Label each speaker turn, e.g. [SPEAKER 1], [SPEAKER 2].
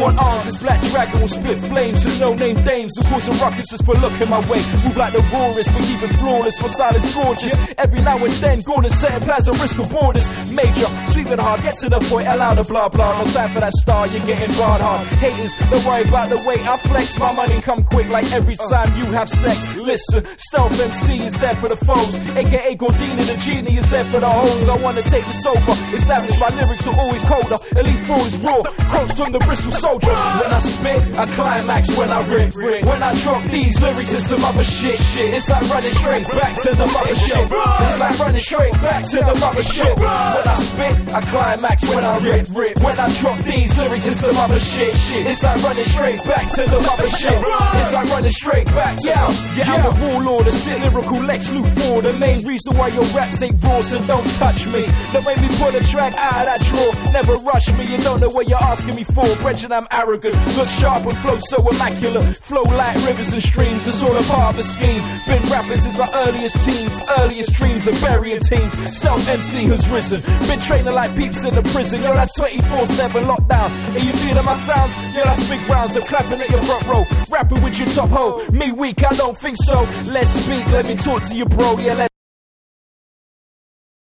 [SPEAKER 1] on arms, this black dragon will spit flames to no-name dames who cause a ruckus just for looking my way. Move like the rawest, but keep it flawless, my style is gorgeous. Every now and then, gonna set and plans a risk of borders. Major, sweet and hard, get to the point, allow the blah blah. No time for that star, you're getting barred hard. Haters, don't worry about the way I flex. My money come quick like every time you have sex. Listen, Stealth MC is there for the foes, aka Gordina the genie is there for the hoes. I wanna take this over, establish my lyrics are always colder. Elite Four is raw, coach from the Bristol soldier. When I spit, I climax when I rip. When I drop these lyrics, it's some other shit. It's like running straight back to the mothership. It's like running straight back to the mothership. When I spit, I climax when I rip. When I drop these lyrics, it's some other shit. It's like running straight back to the mothership. It's like running straight back. Yeah, I'm a warlord, a sick lyrical Lex Luthor. The main reason why your raps ain't raw, so don't touch me. Don't make me pull a track out of that drawer. Never rush me, you don't know what you're asking me for. Brethren, I'm arrogant, look sharp and flow so immaculate. Flow like rivers and streams, it's all a part of a scheme. Been rapping since my earliest teens, earliest dreams of burying teams. Stealth MC has risen, been training like peeps in the prison. Yo, that's 24/7 lockdown. And you feeling my sounds? Yo, that's big rounds, I'm clapping at your front row. Rapping with your top hoe, me weak, I don't think so. Let's speak, let me talk to you bro, yeah, let's